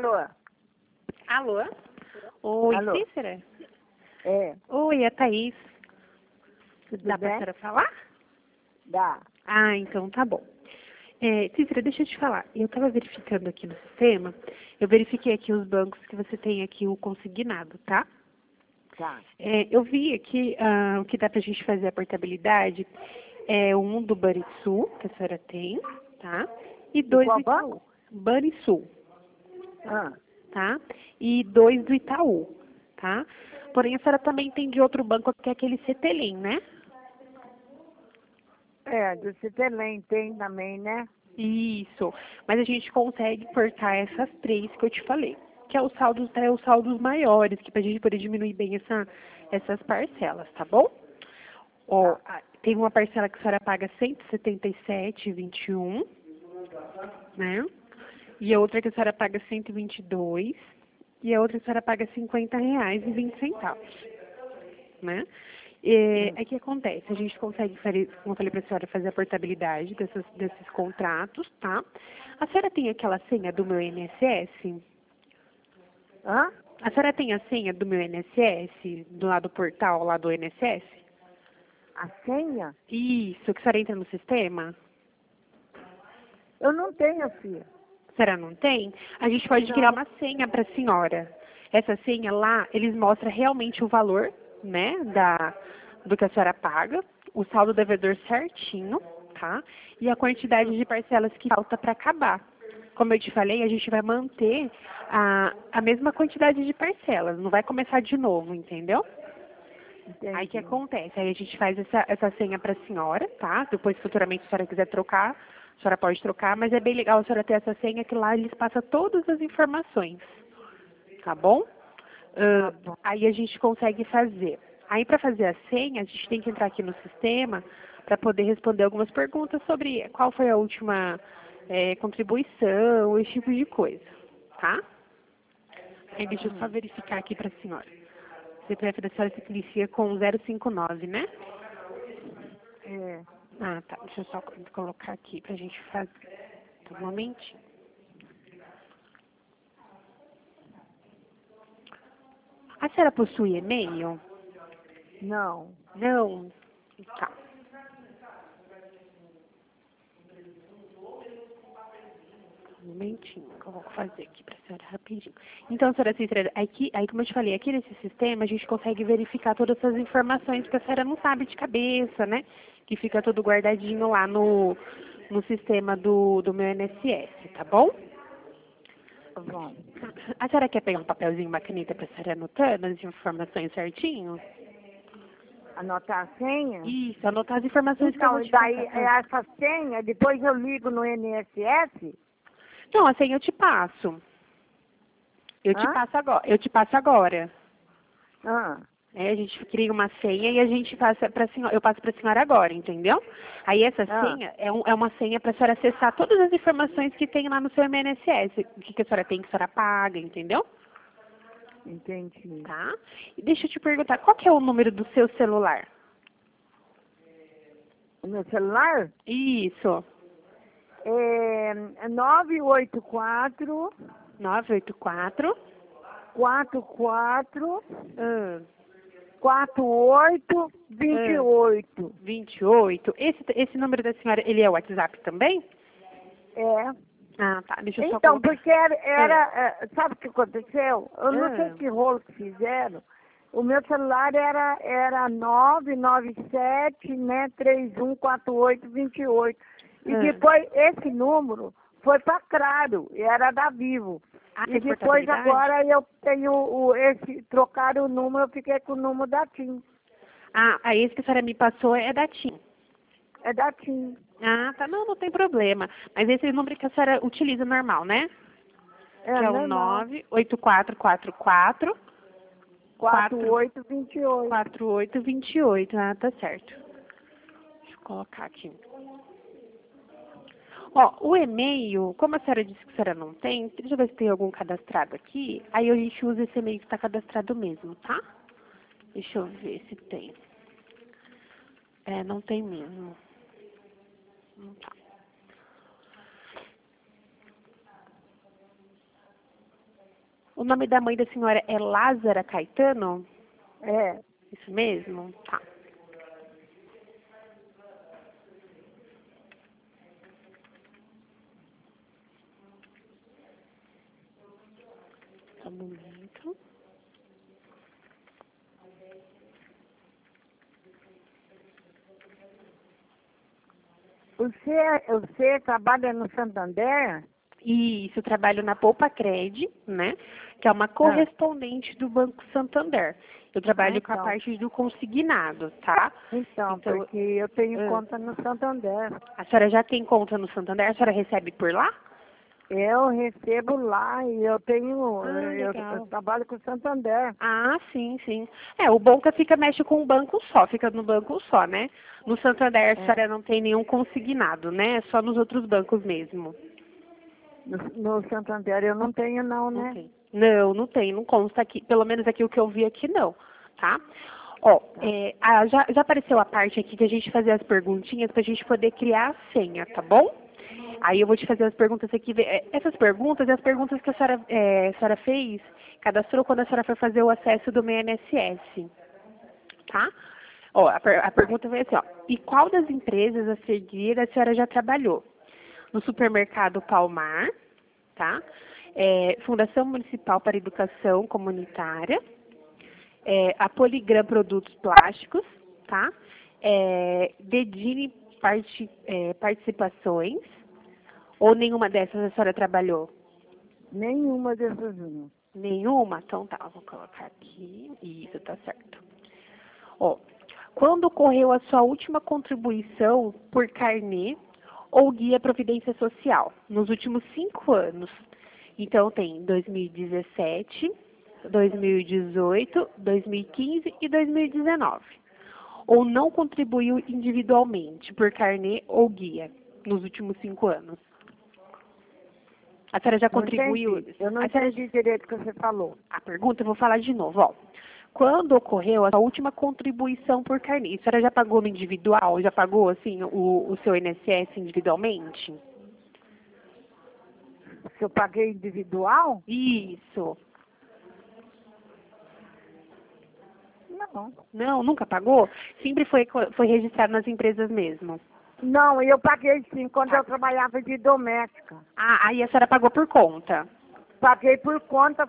Alô? Alô? Oi, Alô? Cícera? É, Oi, é a Thaís. tudo Dá pra bem? senhora falar? Dá. Ah, então tá bom. Cícera, deixa eu te falar. Eu tava verificando aqui no sistema, eu verifiquei aqui os bancos que você tem aqui o consignado, tá? Tá. Eu vi aqui o que dá pra gente fazer a portabilidade é um do Banrisul, que a senhora tem, tá? E De dois do qual Itaú. banco? Banrisul, Ah, tá? E dois do Itaú, tá? Porém, a senhora também tem de outro banco que é aquele Cetelem, né? do Citelém tem também, né? Isso. Mas a gente consegue cortar essas três que eu te falei, que é os saldos maiores, que pra gente poder diminuir bem essas parcelas, tá bom? Ó, Tá. tem uma parcela que a senhora paga 177,21, né? E a outra que a senhora paga 122, e a outra que a senhora paga R$ 50,20, né? É que acontece, a gente consegue, como eu falei para a senhora, fazer a portabilidade desses contratos, tá? A senhora tem aquela senha do meu INSS? Hã? A senhora tem a senha do meu INSS, do lado do portal lá do INSS? A senha? Isso, que a senhora entra no sistema? Eu não tenho, filha. A senhora não tem? A gente pode criar Não. uma senha para a senhora. Essa senha lá, eles mostram realmente o valor, né, do que a senhora paga, o saldo devedor certinho, tá? E a quantidade de parcelas que falta para acabar. Como eu te falei, a gente vai manter a mesma quantidade de parcelas, não vai começar de novo, entendeu? Aí o que Entendi. acontece? Aí a gente faz essa senha para a senhora, tá? Depois, futuramente, se a senhora quiser trocar, a senhora pode trocar, mas é bem legal a senhora ter essa senha que lá eles passam todas as informações, tá bom? Tá bom. Aí a gente consegue fazer. Aí para fazer a senha, a gente tem que entrar aqui no sistema para poder responder algumas perguntas sobre qual foi a última contribuição, esse tipo de coisa, tá? Aí deixa eu só verificar aqui para a senhora. Você prefere a senhora se inicia com 059, né? É. Ah, tá. Deixa eu só colocar aqui pra gente fazer. Tá, um momentinho. A senhora possui e-mail? Não. Não? Tá. Um momentinho que eu vou fazer aqui pra senhora rapidinho. Então, senhora Cícera, aí como eu te falei, aqui nesse sistema a gente consegue verificar todas essas informações que a senhora não sabe de cabeça, né? Que fica tudo guardadinho lá no sistema do meu INSS, tá bom? Tá bom. A senhora quer pegar um papelzinho, uma caneta pra senhora anotando as informações certinho? Anotar a senha? Isso, anotar as informações que eu Então, vou e te daí passar. é essa senha, depois eu ligo no INSS? Não, a senha eu te passo. Eu te Hã? passo agora. Eu te passo agora. Ah, A gente cria uma senha e a gente passa para senhora, eu passo para a senhora agora, entendeu? Aí essa ah, senha é uma senha para a senhora acessar todas as informações que tem lá no seu INSS. O que a senhora tem, que a senhora paga, entendeu? entendi. Tá? E deixa eu te perguntar, qual que é o número do seu celular? O meu celular Isso. é 984 984 44 ah, 48 ah, 28. 28. Esse número da senhora, ele é o WhatsApp também? É. Ah, tá. Deixa eu só Então, colocar. porque sabe o que aconteceu? Eu não sei que rolo que fizeram. O meu celular era 997, né, 314828. E Ah, depois esse número foi para Claro, e era da Vivo. E fez depois portabilidade? agora eu tenho trocaram o número, eu fiquei com o número da TIM. Aí esse que a senhora me passou é da TIM. É da TIM. Ah, tá. Não, não tem problema. Mas esse é o número que a senhora utiliza normal, né? É Que é o normal. 98444 4828. 4828. Ah, tá certo. Deixa eu colocar aqui. Ó, o e-mail, como a senhora disse que a senhora não tem, deixa eu ver se tem algum cadastrado aqui. Aí a gente usa esse e-mail que está cadastrado mesmo, tá? Deixa eu ver se tem. Não tem mesmo. Não tá. O nome da mãe da senhora é Lázara Caetano? É. Isso mesmo? Tá. Só um momento. Você trabalha no Santander? Isso, eu trabalho na Poupa Cred, né? Que é uma correspondente do Banco Santander. Eu trabalho com a Então. parte do consignado, tá? Então, porque eu tenho conta no Santander. A senhora já tem conta no Santander? A senhora recebe por lá? Eu recebo lá e eu tenho. Eu Legal. trabalho com o Santander. Ah, sim, sim. É, o bom que fica mexe com um banco só, fica no banco só, né? No Santander a senhora não tem nenhum consignado, né? É só nos outros bancos mesmo. No Santander eu não tenho não, Não né? tem. Não, não tem, não consta aqui. Pelo menos aqui o que eu vi aqui não, tá? Ó, já apareceu a parte aqui que a gente fazer as perguntinhas pra gente poder criar a senha, tá bom? Aí eu vou te fazer as perguntas aqui. Essas perguntas, as perguntas que a senhora fez, cadastrou quando a senhora foi fazer o acesso do meu INSS, tá? Ó, a pergunta foi assim, ó. E qual das empresas a seguir a senhora já trabalhou? No supermercado Palmar, tá? Fundação Municipal para Educação Comunitária, a Poligram Produtos Plásticos, tá? Dedini Participações, ou nenhuma dessas a senhora trabalhou? Nenhuma dessas não. Nenhuma? Então tá, vou colocar aqui. Isso, tá certo. Ó, quando ocorreu a sua última contribuição por carnê ou guia Providência Social? Nos últimos 5 anos. Então tem 2017, 2018, 2015 e 2019. Ou não contribuiu individualmente por carnê ou guia nos últimos 5 anos? A senhora já contribuiu? Eu não entendi direito o que você falou. A pergunta eu vou falar de novo, ó. Quando ocorreu a sua última contribuição por carnê? A senhora já pagou no individual? Já pagou, assim, o seu INSS individualmente? Se eu paguei individual? Isso. Não. Não, nunca pagou? Sempre foi registrado nas empresas mesmo? Não, eu paguei sim, quando eu trabalhava de doméstica. Ah, aí a senhora pagou por conta? Paguei por conta,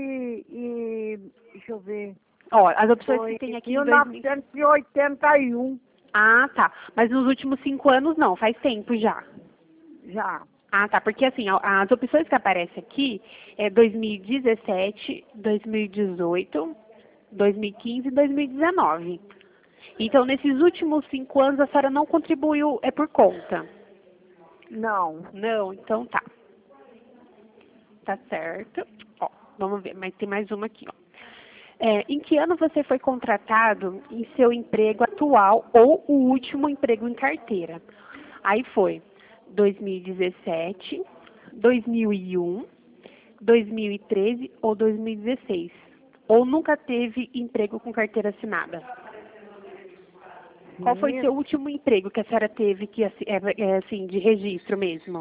deixa eu ver. Ó, as opções que tem aqui em 1981. Ah, tá. Mas nos últimos 5 anos não, faz tempo já. Já. Ah, tá. Porque assim, as opções que aparecem aqui é 2017, 2018, 2015 e 2019. Então, nesses últimos 5 anos, a senhora não contribuiu, é por conta? Não. Não, então tá. Tá certo. Ó, vamos ver, mas tem mais uma aqui, ó. Em que ano você foi contratado em seu emprego atual ou o último emprego em carteira? Aí foi 2017, 2001, 2013 ou 2016. Ou nunca teve emprego com carteira assinada? Qual foi seu último emprego que a senhora teve, que assim, de registro mesmo?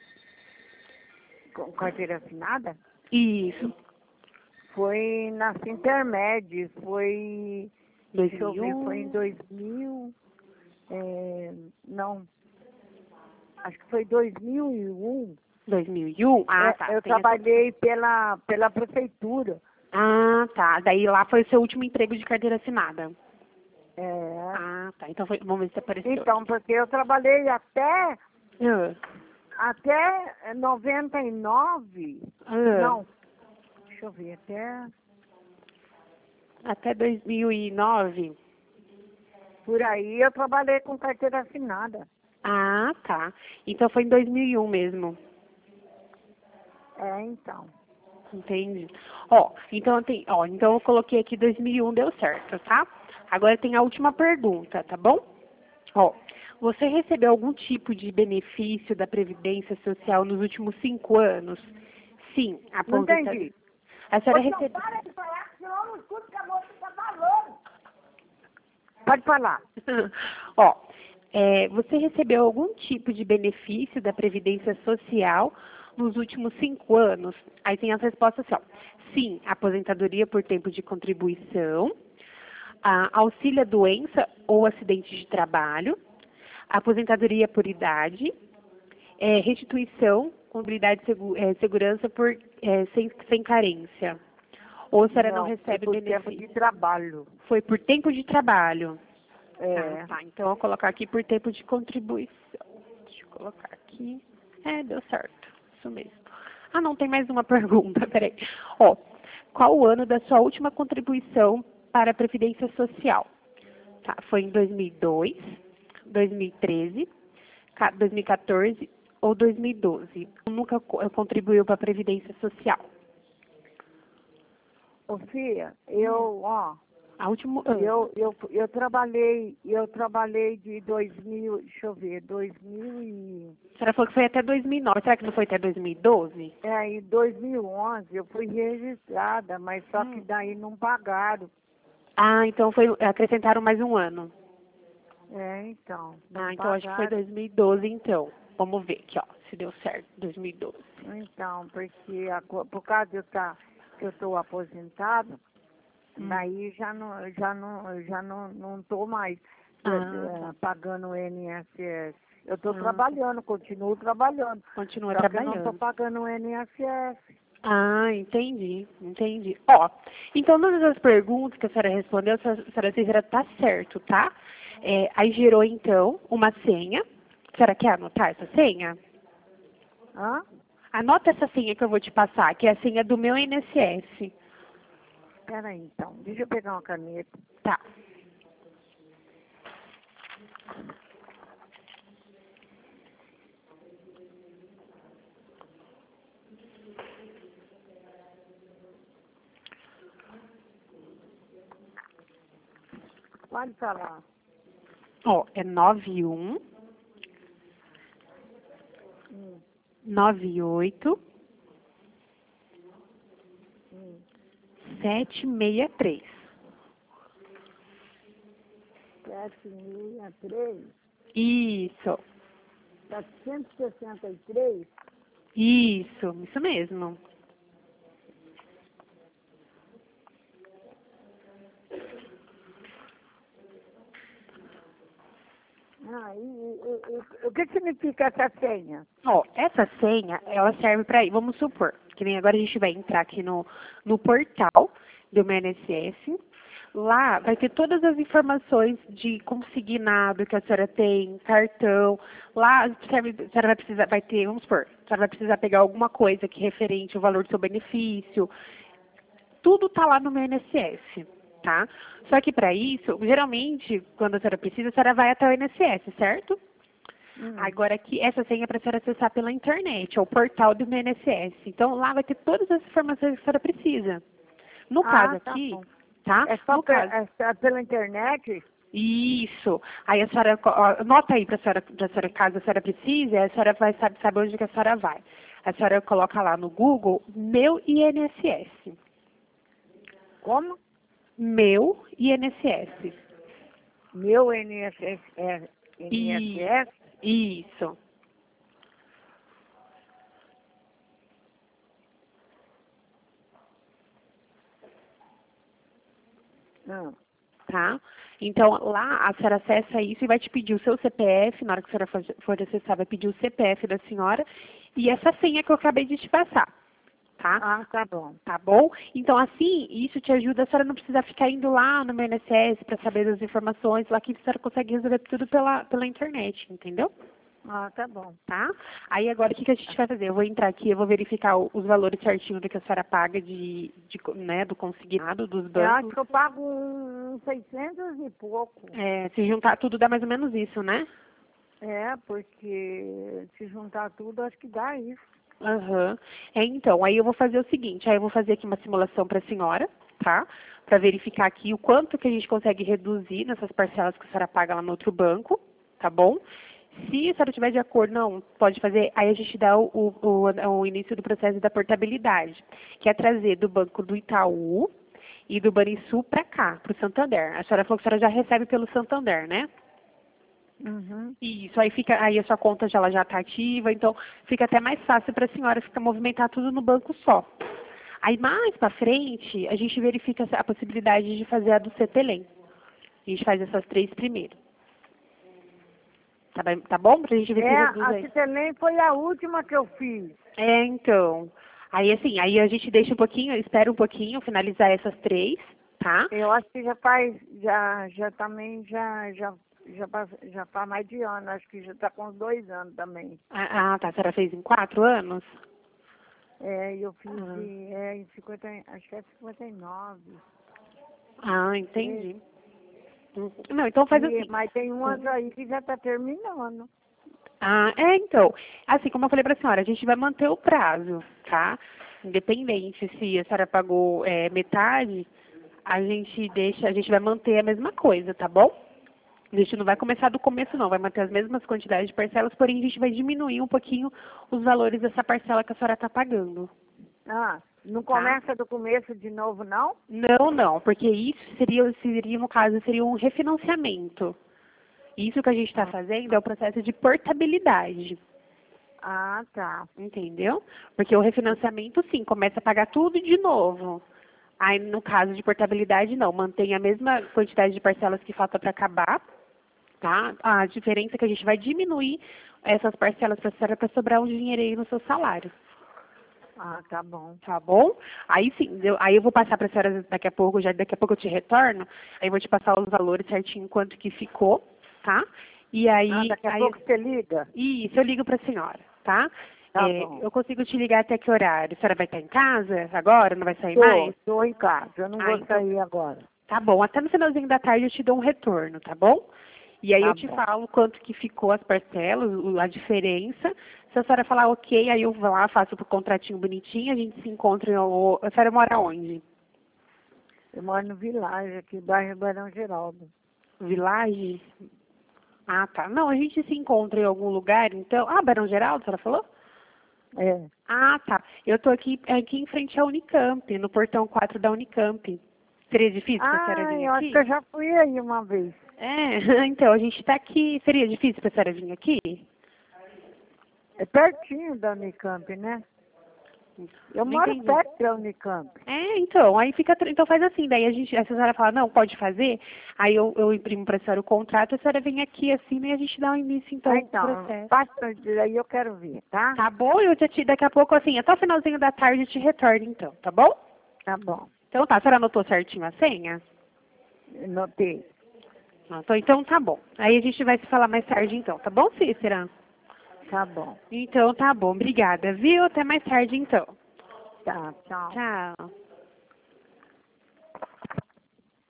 Com carteira assinada? Isso. Foi na Sintermed, foi... 2001? Deixa eu ver, foi em 2000... não. Acho que foi 2001. 2001? Ah, tá. Eu trabalhei pela prefeitura. Ah, tá. Daí lá foi o seu último emprego de carteira assinada. Ah, tá. Então vamos ver se apareceu. Então, porque eu trabalhei até 99. Não. Deixa eu ver, até 2009? Por aí eu trabalhei com carteira assinada. Ah, tá. Então foi em 2001 mesmo. Então. Entendi. Ó, então eu coloquei aqui 2001, deu certo, tá? Agora tem a última pergunta, tá bom? Ó, você recebeu algum tipo de benefício da Previdência Social nos últimos 5 anos? Sim, Não entendi. A senhora recebeu... Para de falar, senão eu não escuto o que a moça está falando. Pode falar. Ó, você recebeu algum tipo de benefício da Previdência Social nos últimos 5 anos? Aí tem as respostas assim, ó. sim, aposentadoria por tempo de contribuição, auxílio à doença ou acidente de trabalho, aposentadoria por idade, restituição, contabilidade e segurança sem carência. Ou a senhora não recebe foi por benefício? tempo de trabalho. Foi por tempo de trabalho. É. Tá, então eu vou colocar aqui por tempo de contribuição. Deixa eu colocar aqui. Deu certo. Isso mesmo. Não, tem mais uma pergunta, peraí. Qual o ano da sua última contribuição para a Previdência Social? Tá, foi em 2002, 2013, 2014 ou 2012? Nunca contribuiu para a Previdência Social? Ô, filha, A última ano. eu trabalhei de 2000, deixa eu ver, 2000 e... A senhora falou que foi até 2009, será que não foi até 2012? Em 2011 eu fui registrada, mas só que daí não pagaram. Então acrescentaram mais um ano. Então. Então acho que foi 2012, então. Vamos ver aqui, se deu certo, 2012. Então, porque por causa de que eu estou aposentado, daí já não estou mais pagando o INSS. Eu estou trabalhando, continuo trabalhando. Continua só trabalhando. que eu não estou pagando o INSS. Entendi. Então, todas as perguntas que a senhora respondeu, a senhora está certo, tá? Aí gerou, então, uma senha. A senhora quer anotar essa senha? Anota essa senha que eu vou te passar, que é a senha do meu INSS. Espera aí, então. Deixa eu pegar uma caneta. Tá. Pode falar. É 91 98 763. 763? Isso. 763? Isso mesmo. O que significa essa senha? Essa senha, ela serve para, vamos supor, que nem agora a gente vai entrar aqui no portal do meu INSS. Lá vai ter todas as informações de consignado que a senhora tem, cartão. Lá a senhora vai precisar, vamos supor, a senhora vai precisar pegar alguma coisa que referente ao valor do seu benefício. Tudo está lá no meu INSS, tá? Só que para isso, geralmente, quando a senhora precisa, a senhora vai até o INSS, certo? Agora aqui, essa senha é para a senhora acessar pela internet, é o portal do meu INSS. Então, lá vai ter todas as informações que a senhora precisa. No caso aqui, tá? É só pela internet? Isso. Aí a senhora, anota aí para a senhora, caso a senhora precise, a senhora vai saber onde que a senhora vai. A senhora coloca lá no Google, meu INSS. Como? Meu INSS. Meu INSS? INSS? Isso. Tá? Então, lá a senhora acessa isso e vai te pedir o seu CPF, na hora que a senhora for acessar, vai pedir o CPF da senhora e essa senha que eu acabei de te passar. Tá? Tá bom. Tá bom? Então, assim, isso te ajuda a senhora não precisar ficar indo lá no meu INSS para saber das informações, lá que a senhora consegue resolver tudo pela internet, entendeu? Tá bom. Tá? Aí agora o que a gente vai fazer? Eu vou entrar aqui, eu vou verificar os valores certinho do que a senhora paga do consignado dos bancos. Eu acho que eu pago uns 600 e pouco. Se juntar tudo dá mais ou menos isso, né? Porque se juntar tudo, acho que dá isso. Então, aí eu vou fazer o seguinte, aí eu vou fazer aqui uma simulação para a senhora, tá? Para verificar aqui o quanto que a gente consegue reduzir nessas parcelas que a senhora paga lá no outro banco, tá bom? Se a senhora estiver de acordo, não, pode fazer, aí a gente dá o início do processo da portabilidade, que é trazer do banco do Itaú e do Banrisul para cá, para o Santander. A senhora falou que a senhora já recebe pelo Santander, né? Isso, aí a sua conta já está ativa, então fica até mais fácil para a senhora movimentar tudo no banco só. Aí mais para frente, a gente verifica a possibilidade de fazer a do CETELEM. A gente faz essas 3 primeiro. Tá bom? Pra gente ver se reduz a aí. CETELEM foi a última que eu fiz. Então. Aí assim, aí a gente deixa um pouquinho, espera um pouquinho, finalizar essas 3, tá? Eu acho que já faz, já também, já faz mais de ano, acho que já está com uns 2 anos também. Tá. A senhora fez em 4 anos? Eu fiz em 50, acho que é 59. Entendi. Não, então faz assim. Mas tem umas aí que já está terminando. Então. Assim, como eu falei para a senhora, a gente vai manter o prazo, tá? Independente se a senhora pagou metade, a gente vai manter a mesma coisa, tá bom? A gente não vai começar do começo, não. Vai manter as mesmas quantidades de parcelas, porém a gente vai diminuir um pouquinho os valores dessa parcela que a senhora está pagando. Não começa do começo de novo, não? Não, porque isso seria, no caso, seria um refinanciamento. Isso que a gente está fazendo é o processo de portabilidade. Tá. Entendeu? Porque o refinanciamento, sim, começa a pagar tudo de novo. Aí, no caso de portabilidade, não. Mantém a mesma quantidade de parcelas que falta para acabar, tá? A diferença é que a gente vai diminuir essas parcelas para sobrar um dinheirinho no seu salário. Tá bom. Tá bom? Aí sim, aí eu vou passar para a senhora daqui a pouco eu te retorno, aí eu vou te passar os valores certinho quanto que ficou, tá? E aí... Daqui a pouco você liga? Isso, eu ligo para a senhora, tá? Tá bom. Eu consigo te ligar até que horário? A senhora vai estar em casa agora? Não vai sair mais? Estou em casa, eu não vou sair agora. Tá bom, até no finalzinho da tarde eu te dou um retorno, tá bom? E aí eu te falo quanto que ficou as parcelas, a diferença. Se a senhora falar ok, aí eu vou lá, faço o contratinho bonitinho, a gente se encontra. A senhora mora onde? Eu moro no Village, aqui, bairro Barão Geraldo. Village? Tá. Não, a gente se encontra em algum lugar, então... Barão Geraldo, a senhora falou? Tá. Eu tô aqui em frente à Unicamp, no portão 4 da Unicamp. Seria difícil para a senhora vir aqui? Eu acho que eu já fui aí uma vez. Então, a gente está aqui. Seria difícil para a senhora vir aqui? É pertinho da Unicamp, né? Eu moro perto da Unicamp. Então, aí fica. Então faz assim, daí a senhora fala, não, pode fazer, aí eu imprimo para a senhora o contrato, a senhora vem aqui assim, e a gente dá um início, então, no processo. Passa aí, eu quero ver, tá? Tá bom, daqui a pouco, assim, até o finalzinho da tarde eu te retorno, então, tá bom? Tá bom. Então tá, a senhora anotou certinho a senha? Anotei. Então tá bom. Aí a gente vai se falar mais tarde, então, tá bom, Cícera? Tá bom. Então tá bom, obrigada, viu? Até mais tarde, então. Tá, tchau. Tchau.